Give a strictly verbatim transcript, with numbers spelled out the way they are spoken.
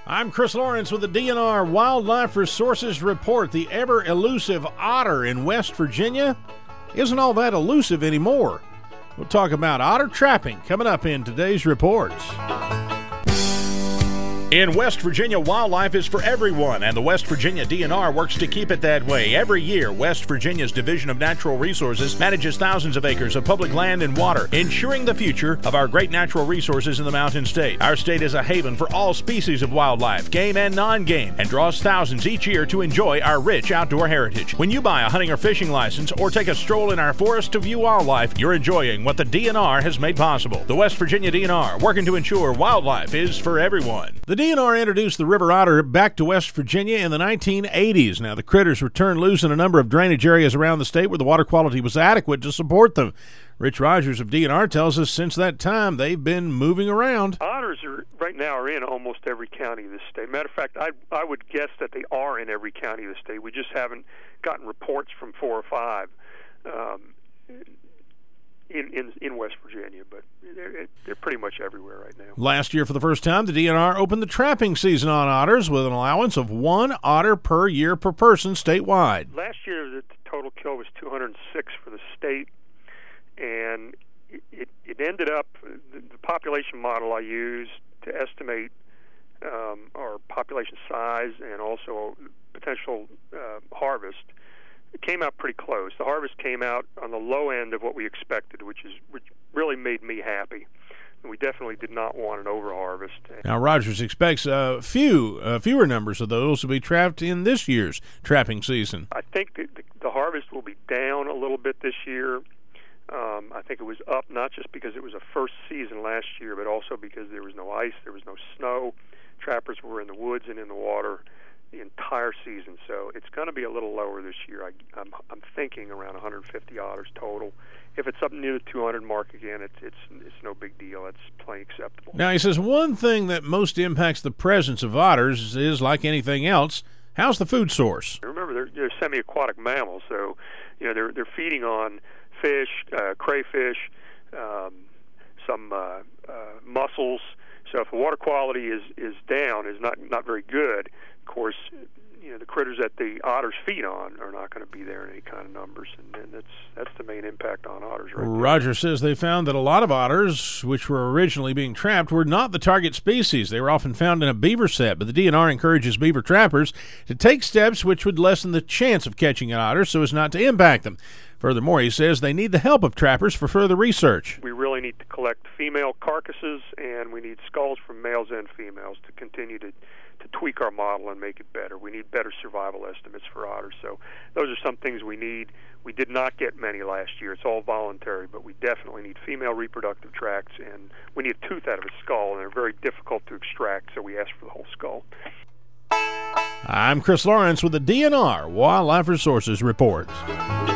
I'm Chris Lawrence with the D N R Wildlife Resources Report. The ever-elusive otter in West Virginia isn't all that elusive anymore. We'll talk about otter trapping coming up in today's reports. In West Virginia, wildlife is for everyone, and the West Virginia D N R works to keep it that way. Every year, West Virginia's Division of Natural Resources manages thousands of acres of public land and water, ensuring the future of our great natural resources in the Mountain State. Our state is a haven for all species of wildlife, game and non-game, and draws thousands each year to enjoy our rich outdoor heritage. When you buy a hunting or fishing license or take a stroll in our forest to view wildlife, you're enjoying what the D N R has made possible. The West Virginia D N R, working to ensure wildlife is for everyone. The D N R introduced the river otter back to West Virginia in the nineteen eighties. Now, the critters were turned loose in a number of drainage areas around the state where the water quality was adequate to support them. Rich Rogers of D N R tells us since that time they've been moving around. Otters are right now are in almost every county of the state. Matter of fact, I I would guess that they are in every county of the state. We just haven't gotten reports from four or five. Um, In, in in West Virginia, but they're, they're pretty much everywhere right now. Last year, for the first time, the D N R opened the trapping season on otters with an allowance of one otter per year per person statewide. Last year, the total kill was two hundred six for the state, and it, it, it ended up, the, the population model I used to estimate um, our population size and also potential uh, harvest, it came out pretty close. The harvest came out on the low end of what we expected, which is which really made me happy. And we definitely did not want an overharvest. Now, Rogers expects a few, uh, fewer numbers of those to be trapped in this year's trapping season. I think the, the, the harvest will be down a little bit this year. Um, I think it was up not just because it was a first season last year, but also because there was no ice, there was no snow. Trappers were in the woods and in the water the entire season, so it's going to be a little lower this year. I, I'm, I'm thinking around one hundred fifty otters total. If it's up near the two hundred mark again, it's it's it's no big deal. It's plain acceptable. Now, he says one thing that most impacts the presence of otters is, like anything else, how's the food source? Remember, they're, they're semi-aquatic mammals, so you know they're they're feeding on fish, uh, crayfish, um, some uh, uh, mussels. So if the water quality is, is down, is not not very good, of course, you know the critters that the otters feed on are not going to be there in any kind of numbers, and, and that's that's the main impact on otters. Right Roger there. says they found that a lot of otters, which were originally being trapped, were not the target species. They were often found in a beaver set, but the D N R encourages beaver trappers to take steps which would lessen the chance of catching an otter so as not to impact them. Furthermore, he says they need the help of trappers for further research. We really need to collect female carcasses, and we need skulls from males and females to continue to, to tweak our model and make it better. We need better survival estimates for otters. So those are some things we need. We did not get many last year. It's all voluntary, but we definitely need female reproductive tracts, and we need a tooth out of a skull, and they're very difficult to extract, so we asked for the whole skull. I'm Chris Lawrence with the D N R Wildlife Resources Report.